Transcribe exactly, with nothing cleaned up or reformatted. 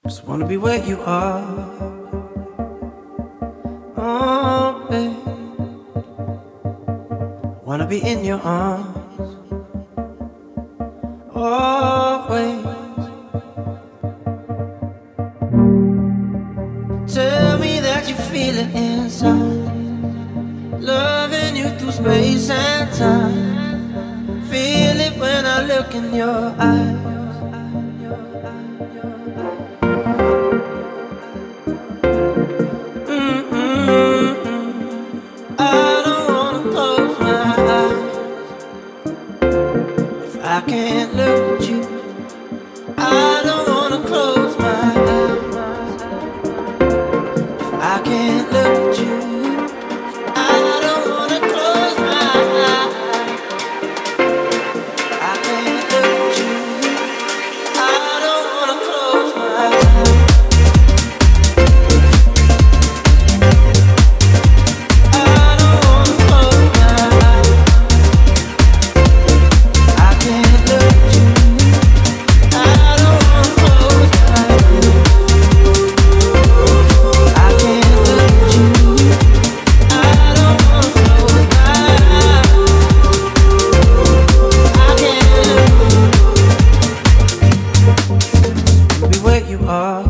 Just wanna be where you are. Oh, babe. Wanna be in your arms. Always. Tell me that you feel it inside. Loving you through space and time. Feel it when I look in your eyes. I can't look at you. I don't wanna close my eyes. I can't look at you. I don't wanna close my eyes. I can't look at you. I don't wanna close my eyes. I don't wanna close my eyes. I can't look at you. I don't wanna close my eyes. I can't look at you. I don't wanna close my eyes. I can't look. Be where you are.